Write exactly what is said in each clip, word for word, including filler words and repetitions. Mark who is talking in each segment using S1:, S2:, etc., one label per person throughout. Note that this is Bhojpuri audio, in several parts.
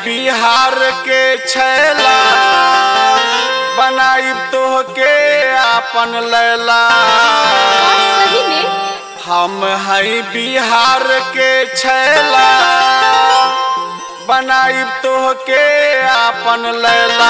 S1: बिहार के छैला बनाई तोहके आपन लैला।
S2: सही में
S1: हम हई बिहार के छैला बनाई तोहके आपन लैला।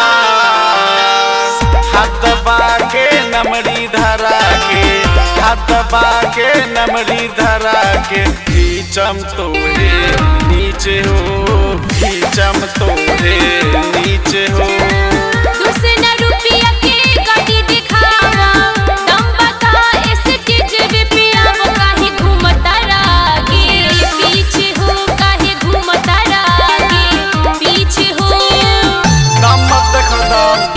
S1: हथबा के नमरी धरा के हथबा के नमरी धरा के खींचम तोरे नीचे हो खींचम तोरे नीचे हो।
S2: दूसरा रुपया के गाड़ी दिखावा दम बता ऐसे चीज पियावा। काहे घूमता रागे पीछे हो काहे घूमता रागे पीछे हो।
S1: दम मत देखो दम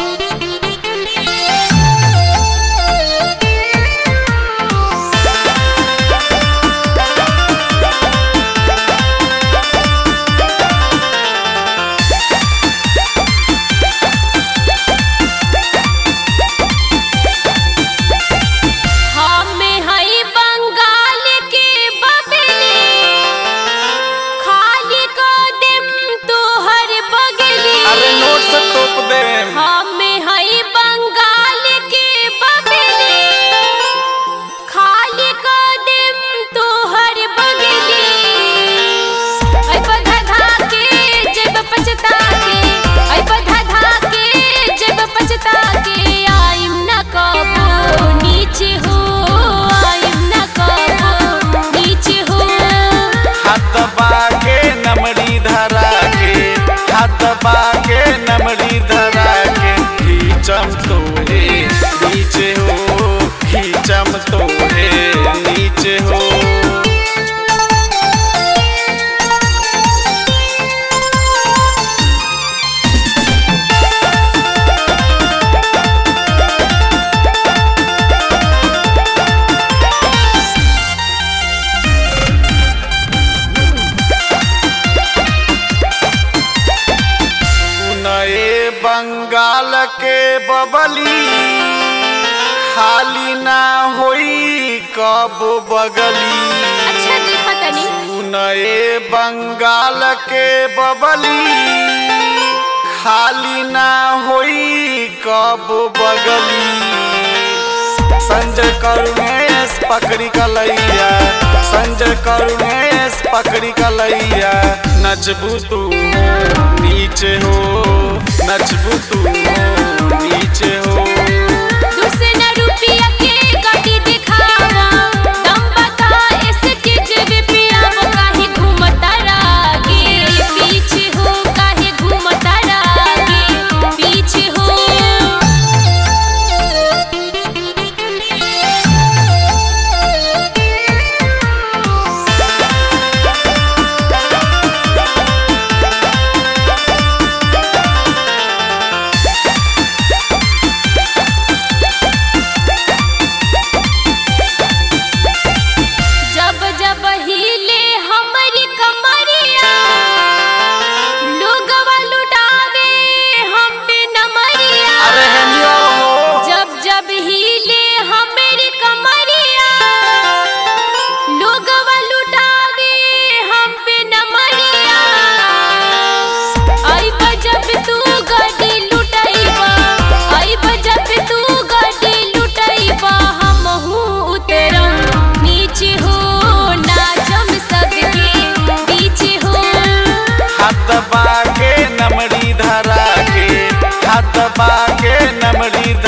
S1: हथबा के नमरी धरा के खींचम तोरे नीचे हो खींचम तोरे नीचे हो। बंगाल के बबली खाली ना होई कब बगली।
S2: अच्छा देखा तनी
S1: सुनए बंगाल के बबली खाली ना होई कब बगली। संजय करुणेश पकड़ी कलैया संजय करुणेश पकड़ी कलैया। नचबू तू नीचे हो नचबू तू नीचे हो।
S2: दूसरा रुपया के गाड़ी दिखावा दम बता ऐसे चीज पियावा। काहे घूमता रागे पीछे हो काहे घूमता रागे पीछे हो। हथबा के नमरी धरा के हथबा के नमरी